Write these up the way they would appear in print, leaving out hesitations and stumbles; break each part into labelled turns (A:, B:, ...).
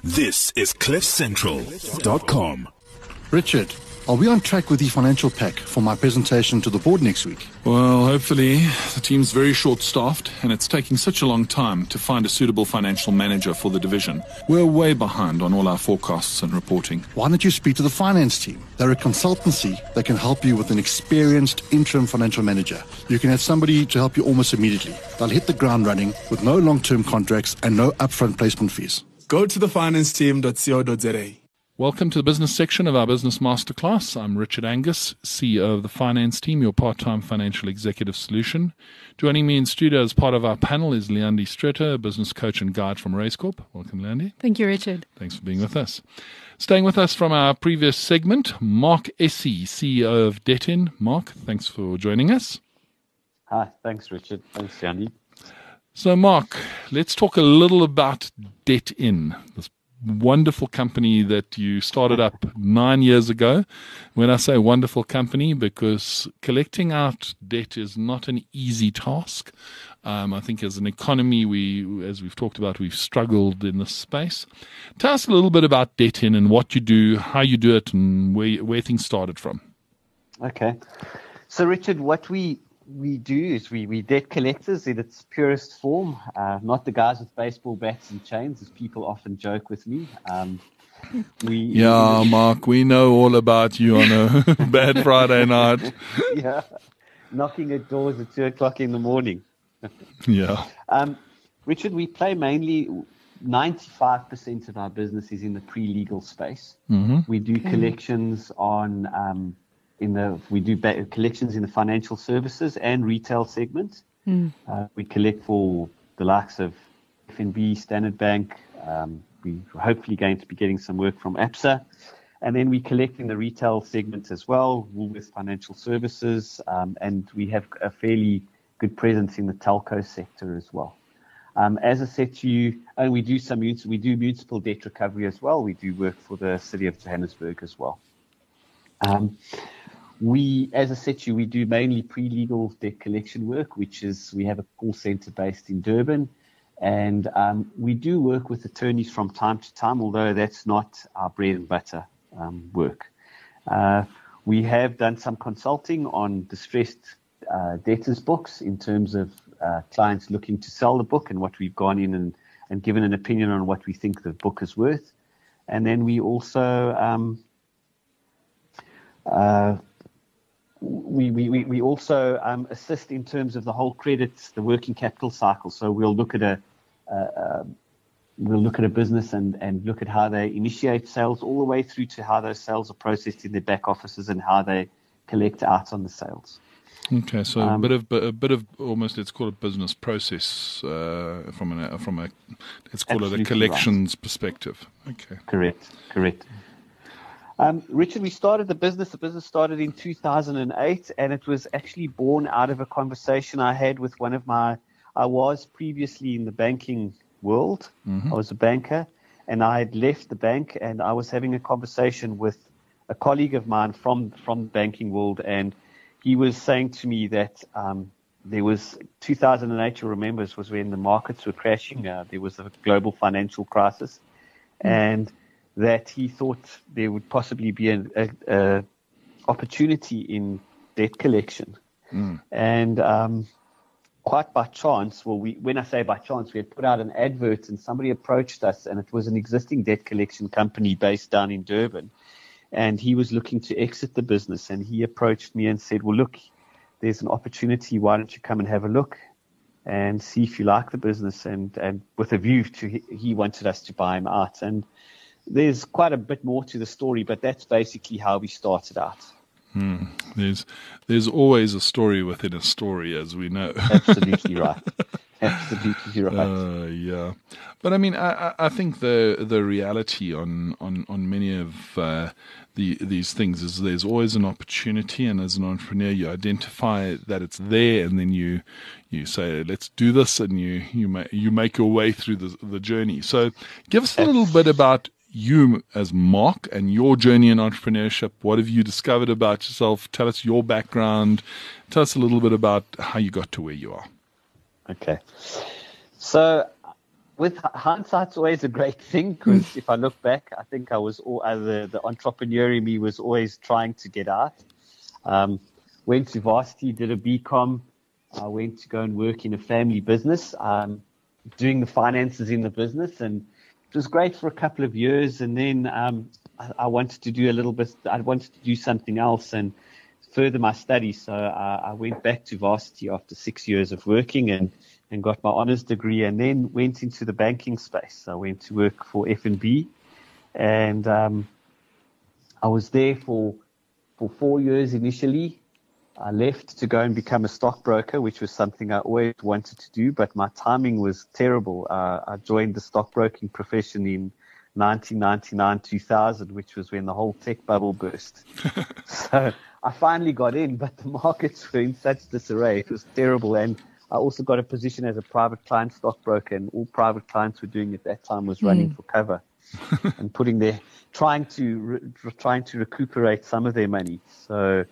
A: This is CliffCentral.com.
B: Richard, are we on track with the financial pack for my presentation to the board next week?
C: Well, hopefully. The team's very short-staffed, and it's taking such a long time to find a suitable financial manager for the division. We're way behind on all our forecasts and reporting.
B: Why don't you speak to the finance team? They're a consultancy that can help you with an experienced interim financial manager. You can have somebody to help you almost immediately. They'll hit the ground running with no long-term contracts and no upfront placement fees.
D: Go to thefinanceteam.co.za.
C: Welcome to the business section of our Business Masterclass. I'm Richard Angus, CEO of the Finance Team, your part-time financial executive solution. Joining me in studio as part of our panel is Leandi Stretter, a business coach and guide from Racecorp. Welcome, Leandi.
E: Thank you, Richard.
C: Thanks for being with us. Staying with us from our previous segment, Mark Essie, CEO of Debt-In. Mark, thanks for joining us.
F: Hi, thanks, Richard. Thanks, Leandi.
C: So, Mark, let's talk a little about Debt-In, this wonderful company that you started up 9 years ago. When I say wonderful company, because collecting out debt is not an easy task. I think as an economy, as we've talked about, we've struggled in this space. Tell us a little bit about Debt-In and what you do, how you do it, and where things started from.
F: Okay. So, Richard, what we do is we debt collectors in its purest form, not the guys with baseball bats and chains, as people often joke with me.
C: Mark, we know all about you on a bad Friday night.
F: Yeah, knocking at doors at 2 o'clock in the morning.
C: Yeah.
F: Richard, we play mainly 95% of our business is in the pre-legal space.
C: Mm-hmm.
F: We do collections on collections in the financial services and retail segment. We collect for the likes of FNB, Standard Bank. We're hopefully going to be getting some work from ABSA. And then we collect in the retail segment as well, Woolworths Financial Services, and we have a fairly good presence in the telco sector as well. As I said to you, and we do municipal debt recovery as well. We do work for the City of Johannesburg as well. As I said to you, we do mainly pre-legal debt collection work, we have a call center based in Durban, and we do work with attorneys from time to time, although that's not our bread and butter work. We have done some consulting on distressed debtors books in terms of clients looking to sell the book, and what we've gone in and given an opinion on what we think the book is worth. And then we also we also assist in terms of the whole credit, the working capital cycle. So we'll look at a business and look at how they initiate sales all the way through to how those sales are processed in their back offices and how they collect out on the sales.
C: Okay, so a bit of almost, let's call it business process from a let's call it a collections perspective. Okay,
F: correct. Richard, we started the business. The business started in 2008, and it was actually born out of a conversation I had with I was previously in the banking world.
C: Mm-hmm.
F: I was a banker, and I had left the bank, and I was having a conversation with a colleague of mine from the banking world, and he was saying to me that there was 2008, you remember, was when the markets were crashing. There was a global financial crisis, and that he thought there would possibly be an opportunity in debt collection. And quite by chance, when I say by chance, we had put out an advert and somebody approached us, and it was an existing debt collection company based down in Durban. And he was looking to exit the business, and he approached me and said, well, look, there's an opportunity. Why don't you come and have a look and see if you like the business? And with a view to, he wanted us to buy him out. And there's quite a bit more to the story, but that's basically how we started out.
C: There's always a story within a story, as we know.
F: Absolutely right. Absolutely right.
C: Yeah, but I mean, I think the reality on many of these things is there's always an opportunity, and as an entrepreneur, you identify that it's there, and then you say, let's do this, and you make your way through the journey. So, give us a little bit about you as Mark and your journey in entrepreneurship. What have you discovered about yourself? Tell us your background. Tell us a little bit about how you got to where you are.
F: Okay. So with hindsight's always a great thing, because if I look back, I think I was the entrepreneur in me was always trying to get out. Went to varsity, did a BCom. I went to go and work in a family business, doing the finances in the business, and it was great for a couple of years. And then I wanted to do I wanted to do something else and further my studies. So I went back to varsity after 6 years of working and got my honours degree, and then went into the banking space. I went to work for F&B, and I was there for 4 years initially. I left to go and become a stockbroker, which was something I always wanted to do, but my timing was terrible. I joined the stockbroking profession in 1999, 2000, which was when the whole tech bubble burst. So I finally got in, but the markets were in such disarray. It was terrible. And I also got a position as a private client stockbroker, and all private clients were doing at that time was running for cover and trying to recuperate some of their money. So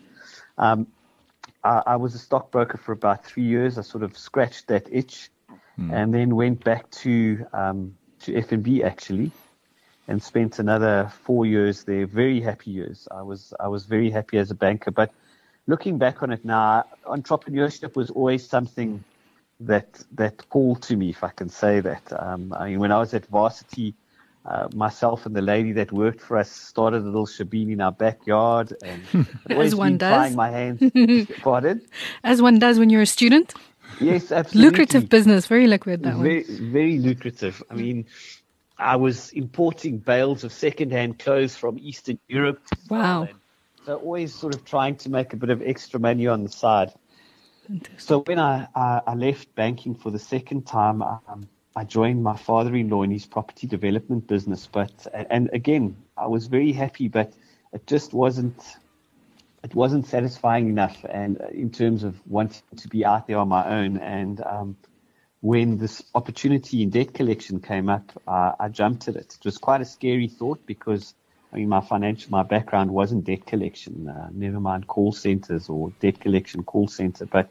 F: I was a stockbroker for about 3 years. I sort of scratched that itch, and then went back to F&B actually, and spent another 4 years there. Very happy years. I was very happy as a banker. But looking back on it now, entrepreneurship was always something that called to me, if I can say that. I mean, when I was at varsity, myself and the lady that worked for us started a little shebeen in our backyard, and
E: as one does,
F: trying my hands. Pardon?
E: As one does when you're a student.
F: Yes, absolutely.
E: Lucrative business, very liquid, that
F: very,
E: one.
F: Very lucrative. I mean, I was importing bales of second-hand clothes from Eastern Europe.
E: Wow.
F: So always sort of trying to make a bit of extra money on the side.
E: Fantastic.
F: So when I left banking for the second time, I joined my father-in-law in his property development business. And again, I was very happy, but it just wasn't satisfying enough, and in terms of wanting to be out there on my own. And when this opportunity in debt collection came up, I jumped at it. It was quite a scary thought, because I mean, my background wasn't debt collection, never mind call centers or debt collection call center. But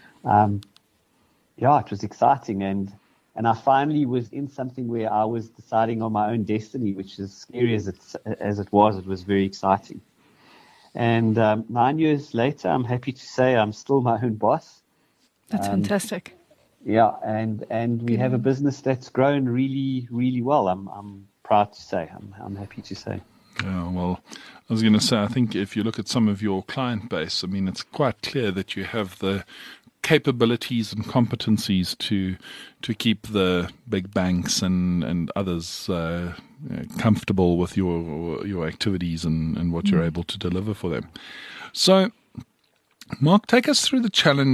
F: it was exciting, and I finally was in something where I was deciding on my own destiny, which is scary as it was very exciting. And 9 years later, I'm happy to say I'm still my own boss.
E: That's fantastic.
F: Yeah, and we have a business that's grown really, really well. I'm proud to say. I'm happy to say.
C: Yeah, well, I was going to say, I think if you look at some of your client base, I mean, it's quite clear that you have the capabilities and competencies to keep the big banks and others comfortable with your activities and what you're able to deliver for them. So, Mark, take us through the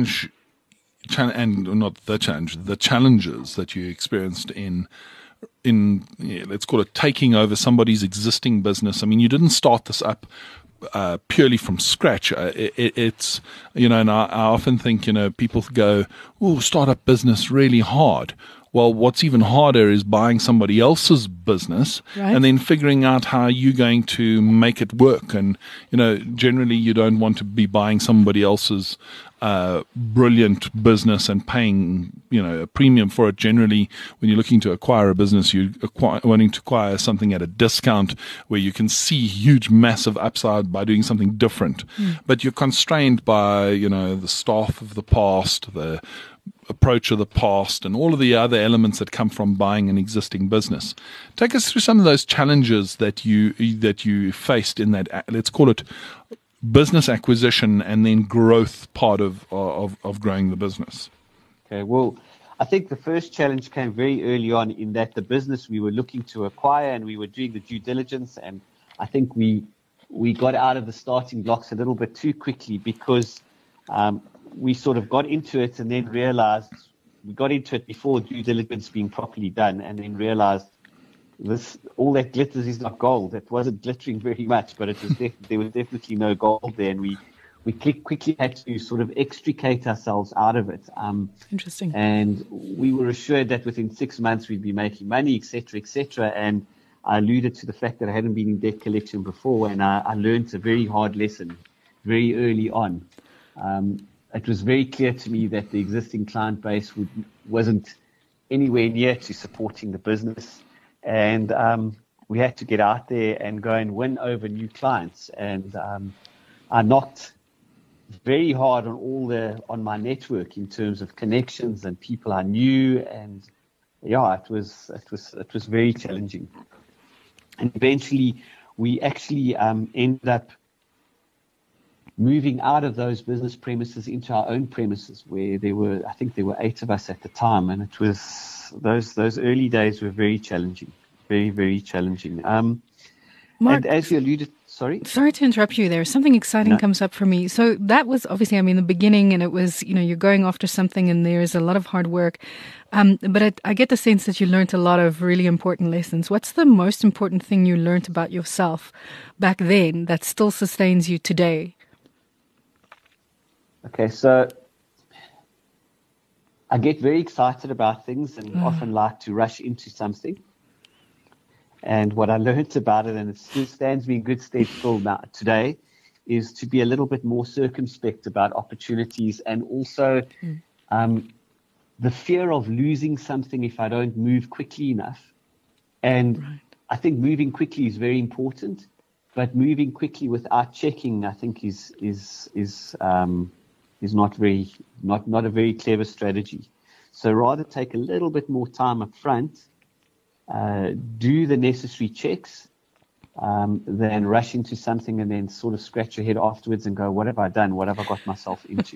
C: the challenges that you experienced in let's call it taking over somebody's existing business. I mean, you didn't start this up purely from scratch. It's, and I often think, people go, oh, start up business really hard. Well, what's even harder is buying somebody else's business, right, and then figuring out how you're going to make it work. And, generally you don't want to be buying somebody else's brilliant business and paying, a premium for it. Generally, when you're looking to acquire a business, you're wanting to acquire something at a discount where you can see huge, massive upside by doing something different. But you're constrained by, the staff of the past, the approach of the past, and all of the other elements that come from buying an existing business. Take us through some of those challenges that you faced in that, let's call it, business acquisition and then growth part of growing the business.
F: Okay, well, I think the first challenge came very early on, in that the business we were looking to acquire, and we were doing the due diligence, and I think we got out of the starting blocks a little bit too quickly, because we sort of got into it and then realized we got into it before due diligence being properly done, and then realized all that glitters is not gold. It wasn't glittering very much, but there was definitely no gold there, and we quickly had to sort of extricate ourselves out of it.
E: Interesting.
F: And we were assured that within 6 months we'd be making money, etc., etc. And I alluded to the fact that I hadn't been in debt collection before, and I learned a very hard lesson very early on. It was very clear to me that the existing client base wasn't anywhere near to supporting the business. And we had to get out there and go and win over new clients. And I knocked very hard on my network in terms of connections and people I knew. And yeah, it was very challenging. And eventually, we actually ended up moving out of those business premises into our own premises, where I think there were 8 of us at the time, and it was those early days were very challenging, very, very challenging.
E: Mark,
F: and as you alluded, sorry
E: to interrupt you there. Something exciting comes up for me. So that was obviously, the beginning, and it was, you're going after something and there's a lot of hard work. But I get the sense that you learned a lot of really important lessons. What's the most important thing you learned about yourself back then that still sustains you today?
F: Okay, so I get very excited about things and often like to rush into something. And what I learned about it, and it still stands me in good stead still now today, is to be a little bit more circumspect about opportunities, and also the fear of losing something if I don't move quickly enough. And I think moving quickly is very important, but moving quickly without checking, I think, is not a very clever strategy. So rather take a little bit more time up front, do the necessary checks, than rush into something and then sort of scratch your head afterwards and go, what have I done? What have I got myself into?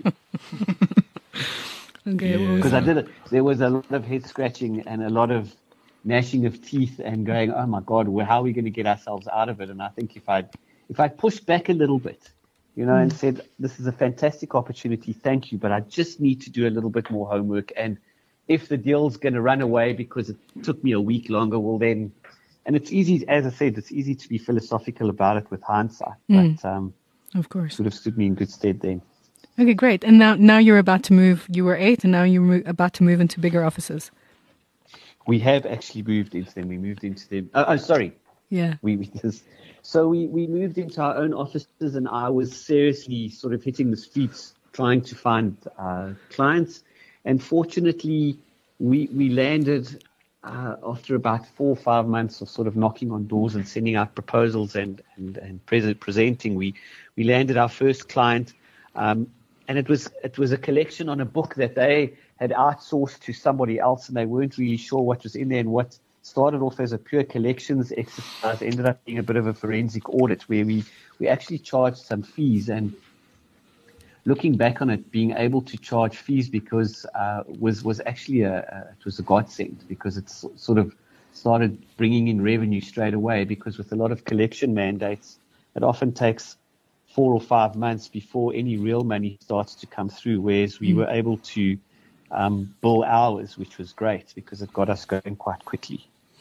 F: Because there was a lot of head scratching and a lot of gnashing of teeth and going, oh my God, how are we going to get ourselves out of it? And I think if I pushed back a little bit, and said, this is a fantastic opportunity, thank you, but I just need to do a little bit more homework. And if the deal's going to run away because it took me a week longer, well then, and it's easy, as I said, it's easy to be philosophical about it with hindsight, but
E: of course,
F: would have stood me in good stead then.
E: Okay, great. And now you're about to move, you were 8, and now you're about to move into bigger offices.
F: We have actually moved into them. We moved into them.
E: Yeah.
F: So we moved into our own offices, and I was seriously sort of hitting the streets trying to find clients. And fortunately, we landed after about 4 or 5 months of sort of knocking on doors and sending out proposals and presenting. We landed our first client, and it was a collection on a book that they had outsourced to somebody else, and they weren't really sure what was in there. And what started off as a pure collections exercise ended up being a bit of a forensic audit, where we actually charged some fees. And looking back on it, being able to charge fees because was actually it was a godsend, because it sort of started bringing in revenue straight away. Because with a lot of collection mandates, it often takes 4 or 5 months before any real money starts to come through, whereas we were able to bill hours, which was great because it got us going quite quickly.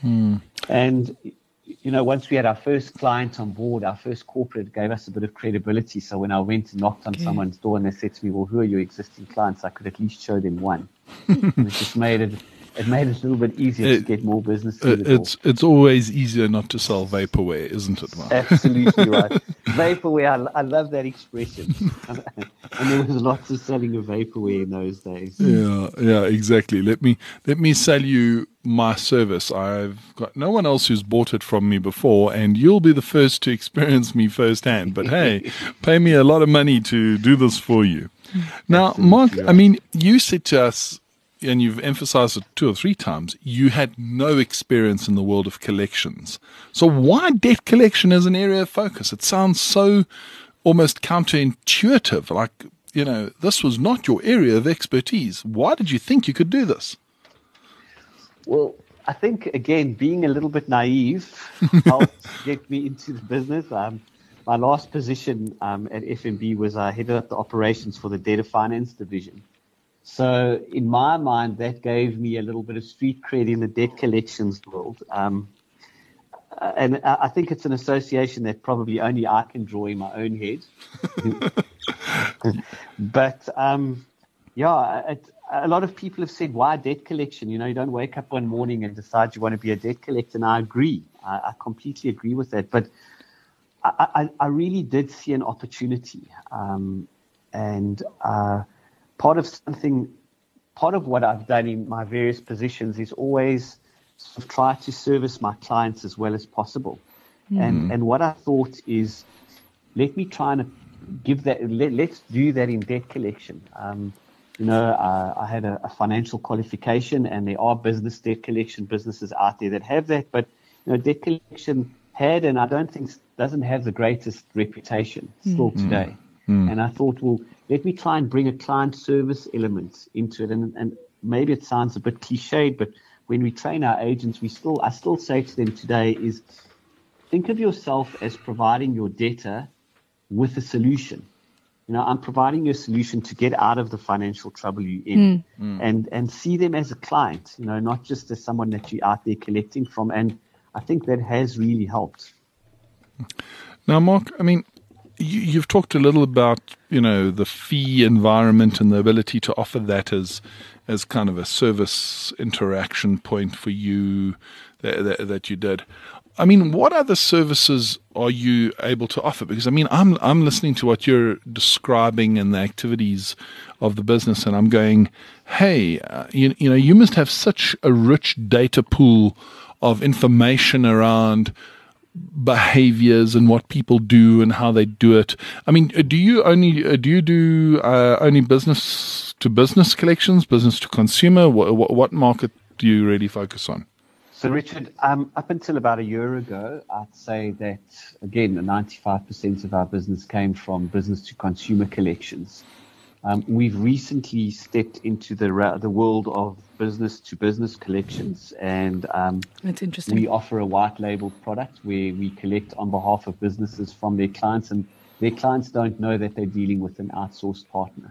F: And once we had our first client on board, our first corporate, gave us a bit of credibility. So when I went and knocked on someone's door and they said to me, well, who are your existing clients? I could at least show them one. And it just made it a little bit easier to get more business through the door.
C: It's always easier not to sell vaporware, isn't it, Mark?
F: Absolutely right. Vaporware, I love that expression. And there was lots of selling of vaporware in those days.
C: Yeah, exactly. Let me sell you my service. I've got no one else who's bought it from me before, and you'll be the first to experience me firsthand. But hey, pay me a lot of money to do this for you. Now, Mark, right. You said to us, and you've emphasized it 2 or 3 times, you had no experience in the world of collections. So why debt collection as an area of focus? It sounds so almost counterintuitive, like, this was not your area of expertise. Why did you think you could do this?
F: Well, I think, again, being a little bit naive helped get me into the business. My last position at FNB was I headed up the operations for the data finance division. So in my mind, that gave me a little bit of street cred in the debt collections world. And I think it's an association that probably only I can draw in my own head. But, a lot of people have said, why debt collection? You don't wake up one morning and decide you want to be a debt collector. And I agree. I completely agree with that. But I really did see an opportunity. Part of something part of what I've done in my various positions is always sort of try to service my clients as well as possible. And what I thought is, let me try and give that. Let's do that in debt collection. I had a financial qualification, and there are business debt collection businesses out there that have that. But debt collection had, and I don't think doesn't have the greatest reputation still today. And I thought, well, let me try and bring a client service element into it. And maybe it sounds a bit cliched, but when we train our agents, I still say to them today is, think of yourself as providing your debtor with a solution. I'm providing you a solution to get out of the financial trouble you're in, and see them as a client, not just as someone that you're out there collecting from. And I think that has really helped.
C: Now, Mark, I mean, you've talked a little about, the fee environment and the ability to offer that as kind of a service interaction point for you that you did. I mean, what other services are you able to offer? Because, I mean, I'm listening to what you're describing and the activities of the business, and I'm going, hey, you must have such a rich data pool of information around behaviors and what people do and how they do it. I mean, do you do only business to business collections, business to consumer? What market do you really focus on?
F: So, Richard, up until about a year ago, I'd say that, again, 95% of our business came from business to consumer collections. We've recently stepped into the world of business to business collections, and
E: that's interesting.
F: We offer a white labeled product where we collect on behalf of businesses from their clients, and their clients don't know that they're dealing with an outsourced partner.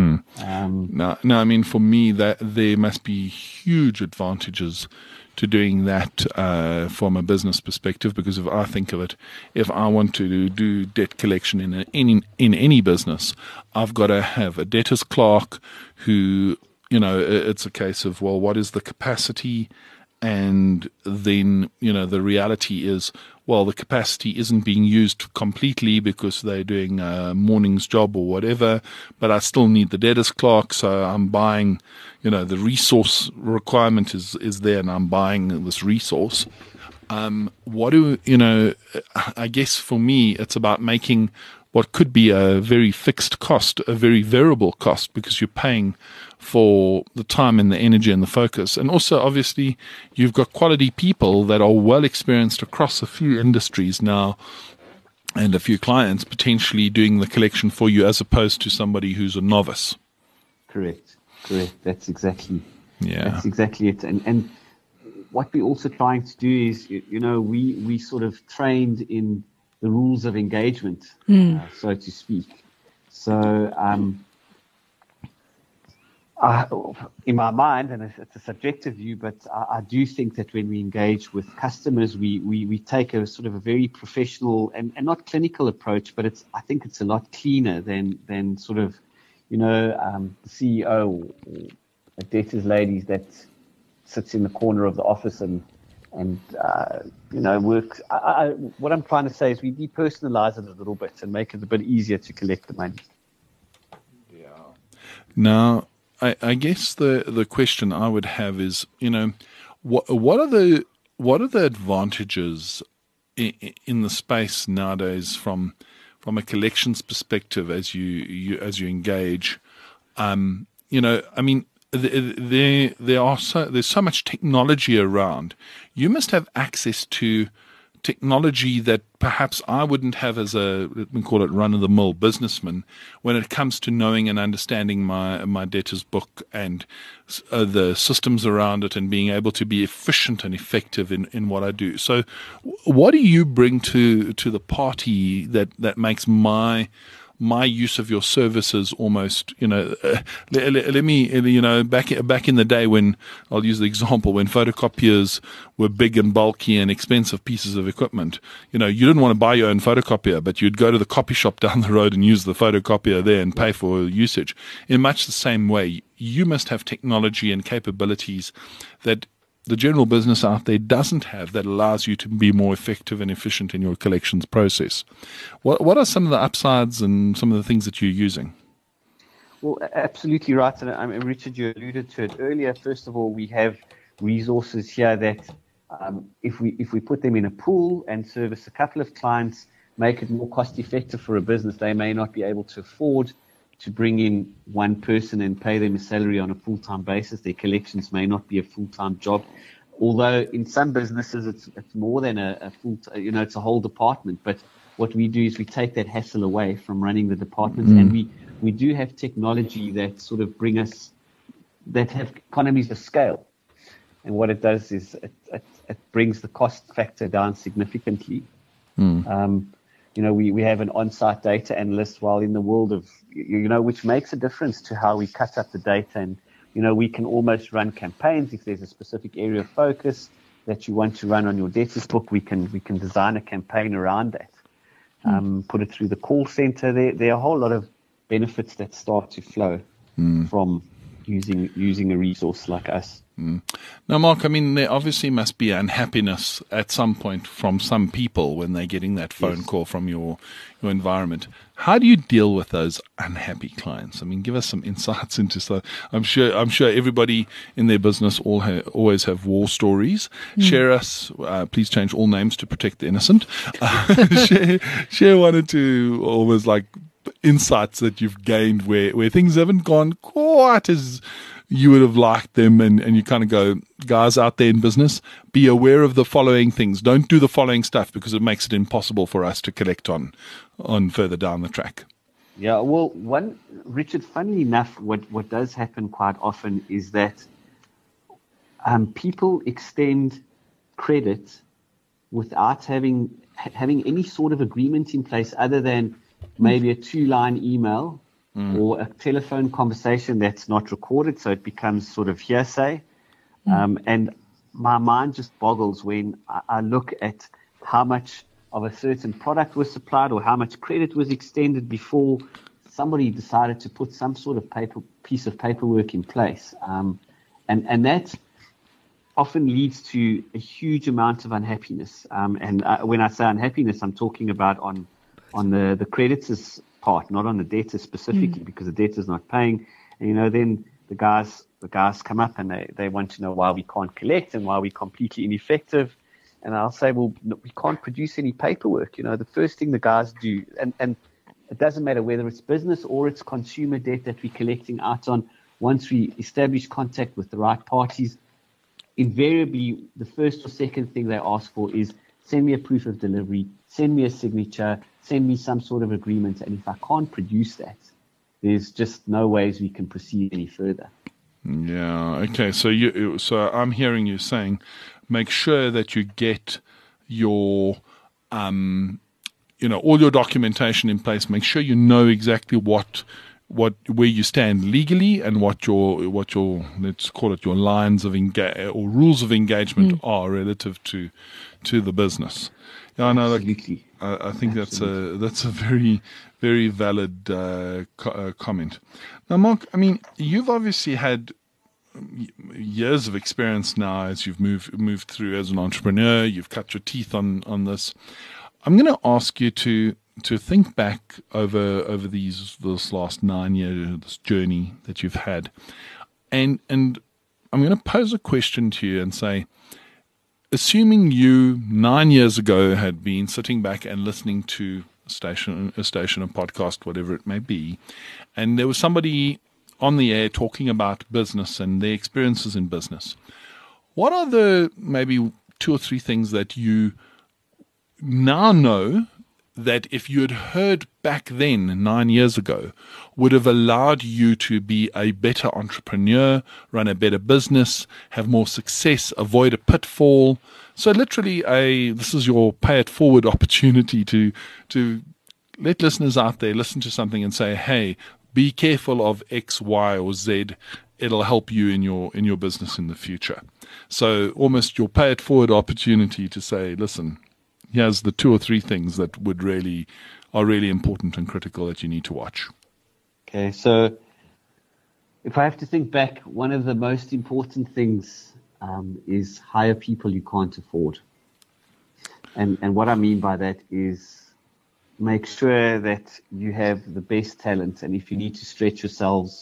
C: No, I mean, for me, that there must be huge advantages to doing that from a business perspective, because if I think of it, if I want to do debt collection in any business, I've got to have a debtors clerk who, it's a case of, well, what is the capacity? And then, the reality is, well, the capacity isn't being used completely because they're doing a morning's job or whatever, but I still need the debtors clerk, so I'm buying, the resource requirement is there, and I'm buying this resource. I guess for me, it's about making what could be a very fixed cost a very variable cost, because you're paying for the time and the energy and the focus. And also, obviously, you've got quality people that are well experienced across a few industries now, and a few clients potentially doing the collection for you, as opposed to somebody who's a novice.
F: Correct. That's exactly it. And what we're also trying to do is, we sort of trained in the rules of engagement, so to speak. So, in my mind, and it's a subjective view, but I do think that when we engage with customers, we take a sort of a very professional and not clinical approach, but I think it's a lot cleaner than sort of, the CEO or a debtors lady that sits in the corner of the office and works. What I'm trying to say is we depersonalize it a little bit and make it a bit easier to collect the money.
C: Yeah. Now, I guess the question I would have is, what are the advantages in the space nowadays from a collections perspective as you engage? I mean, there's so much technology around. You must have access to technology that perhaps I wouldn't have as a, let me call it, run-of-the-mill businessman, when it comes to knowing and understanding my debtors book and the systems around it, and being able to be efficient and effective in what I do. So what do you bring to the party that makes my use of your services almost, let me, back in the day when, I'll use the example, when photocopiers were big and bulky and expensive pieces of equipment, you didn't want to buy your own photocopier, but you'd go to the copy shop down the road and use the photocopier there and pay for usage. In much the same way, you must have technology and capabilities that the general business out there doesn't have, that allows you to be more effective and efficient in your collections process. What are some of the upsides and some of the things that you're using?
F: Well, absolutely right. And Richard, you alluded to it earlier. First of all, we have resources here that if we put them in a pool and service a couple of clients, make it more cost effective for a business. They may not be able to afford to bring in one person and pay them a salary on a full-time basis. Their collections may not be a full-time job. Although in some businesses it's more than a full, it's a whole department. But what we do is we take that hassle away from running the departments, and we do have technology that sort of that have economies of scale. And what it does is it brings the cost factor down significantly. We have an on-site data analyst while in the world of, which makes a difference to how we cut up the data. And, we can almost run campaigns if there's a specific area of focus that you want to run on your debtors book. We can design a campaign around that, put it through the call center. There are a whole lot of benefits that start to flow from using a resource like us.
C: Now, Mark, there obviously must be unhappiness at some point from some people when they're getting that phone call from your environment. How do you deal with those unhappy clients? Give us some insights into so. I'm sure everybody in their business always have war stories. Share us. Please change all names to protect the innocent. Share one or two almost like insights that you've gained where things haven't gone quite as you would have liked them, and you kind of go, guys out there in business, be aware of the following things. Don't do the following stuff because it makes it impossible for us to collect on further down the track.
F: Yeah, well, Richard, funnily enough, what does happen quite often is that people extend credit without having any sort of agreement in place other than maybe a 2-line email or a telephone conversation that's not recorded, so it becomes sort of hearsay. And my mind just boggles when I look at how much of a certain product was supplied or how much credit was extended before somebody decided to put some sort of piece of paperwork in place. And that often leads to a huge amount of unhappiness. And when I say unhappiness, I'm talking about on the creditors' part, not on the debtor specifically, because the debtor's not paying. And then the guys come up and they want to know why we can't collect and why we're completely ineffective. And I'll say, well, we can't produce any paperwork. The first thing the guys do, and it doesn't matter whether it's business or it's consumer debt that we're collecting out on, once we establish contact with the right parties, invariably the first or second thing they ask for is send me a proof of delivery, send me a signature, send me some sort of agreement. And if I can't produce that, there's just no ways we can proceed any further.
C: Yeah. Okay. So I'm hearing you saying, make sure that you get your, all your documentation in place. Make sure you know exactly where you stand legally and what your let's call it your lines of or rules of engagement are relative to the business. Yeah, I know.
F: Absolutely.
C: I think that's a very, very valid comment. Now, Mark, you've obviously had years of experience now as you've moved through as an entrepreneur. You've cut your teeth on this. I'm going to ask you to think back over this last 9 years, this journey that you've had, and I'm going to pose a question to you and say, assuming you 9 years ago had been sitting back and listening to a station, a podcast, whatever it may be, and there was somebody on the air talking about business and their experiences in business, what are the maybe 2 or 3 things that you now know that if you had heard back then 9 years ago would have allowed you to be a better entrepreneur, run a better business, have more success, avoid a pitfall? So literally this is your pay it forward opportunity to let listeners out there listen to something and say, hey, be careful of X, Y, or Z. It'll help you in your business in the future. So almost your pay it forward opportunity to say, listen, here's the 2 or 3 things that are really important and critical that you need to watch.
F: Okay, so if I have to think back, one of the most important things is hire people you can't afford. And what I mean by that is make sure that you have the best talent. And if you need to stretch yourself,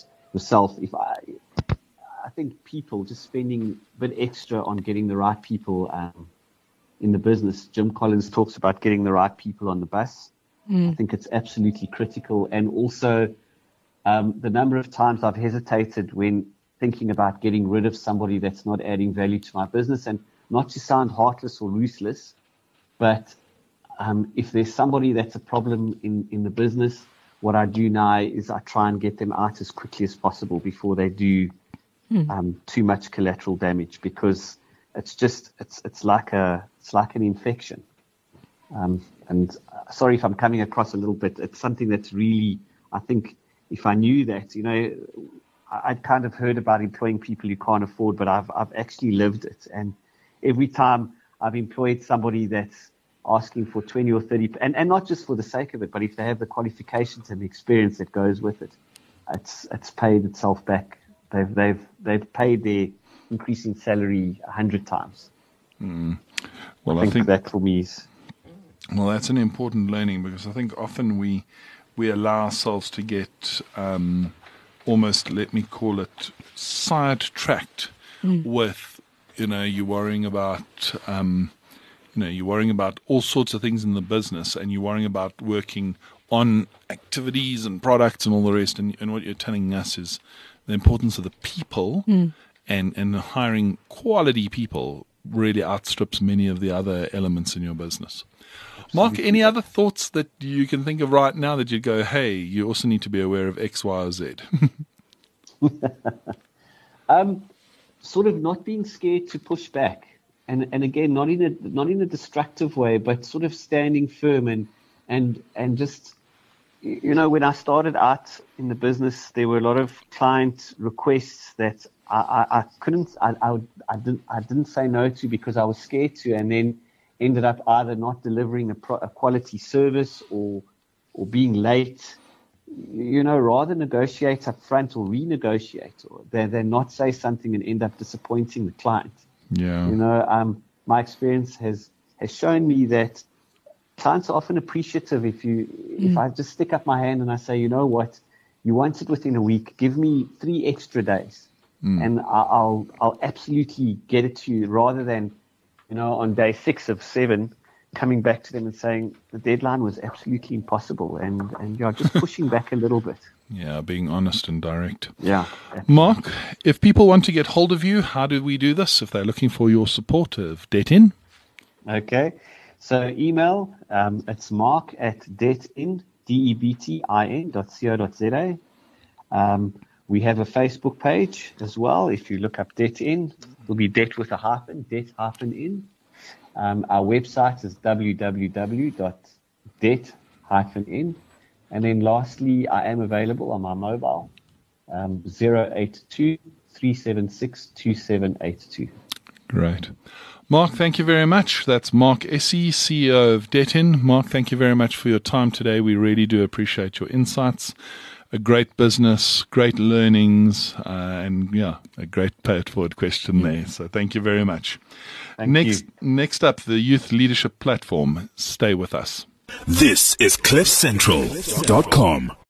F: I think people just spending a bit extra on getting the right people in the business. Jim Collins talks about getting the right people on the bus. I think it's absolutely critical. And also the number of times I've hesitated when thinking about getting rid of somebody that's not adding value to my business, and not to sound heartless or ruthless, but if there's somebody that's a problem in the business, what I do now is I try and get them out as quickly as possible before they do too much collateral damage, because it's like an infection. And sorry if I'm coming across a little bit. It's something that's really, I think, if I knew that, I'd kind of heard about employing people you can't afford, but I've actually lived it. And every time I've employed somebody that's asking for 20 or 30, and not just for the sake of it, but if they have the qualifications and the experience that goes with it, it's paid itself back. They've paid their increasing salary 100 times.
C: Well,
F: I think that for me is...
C: Well, that's an important learning, because I think often we allow ourselves to get almost, let me call it, sidetracked with, you're worrying about, you're worrying about all sorts of things in the business, and you're worrying about working on activities and products and all the rest. And what you're telling us is the importance of the people and hiring quality people really outstrips many of the other elements in your business. Mark, any other thoughts that you can think of right now that you'd go, hey, you also need to be aware of X, Y, or Z?
F: Sort of not being scared to push back, and again, not in a destructive way, but sort of standing firm and just, when I started out in the business, there were a lot of client requests that I didn't say no to because I was scared to, and then ended up either not delivering a quality service or being late. Rather negotiate up front or renegotiate, or they not say something and end up disappointing the client.
C: Yeah.
F: My experience has shown me that clients are often appreciative if I just stick up my hand and I say, you know what, you want it within a week, give me 3 extra days, and I'll absolutely get it to you, rather than on day 6 of 7, coming back to them and saying the deadline was absolutely impossible, and you're just pushing back a little bit.
C: Yeah, being honest and direct.
F: Yeah.
C: Mark, if people want to get hold of you, how do we do this if they're looking for your support of DebtIn?
F: Okay. So email, it's mark@debtin, debtin.co.za. We have a Facebook page as well. If you look up DebtIn, it'll be debt with a hyphen, debt-in. Our website is www.debt-in. And then lastly, I am available on my mobile, 082-376-2782.
C: Great. Mark, thank you very much. That's Mark Essie, CEO of DebtIn. Mark, thank you very much for your time today. We really do appreciate your insights. A great business, great learnings, and a great pay-it-forward question there. So thank you very much. Next up, the Youth Leadership Platform. Stay with us.
A: This is CliffCentral.com.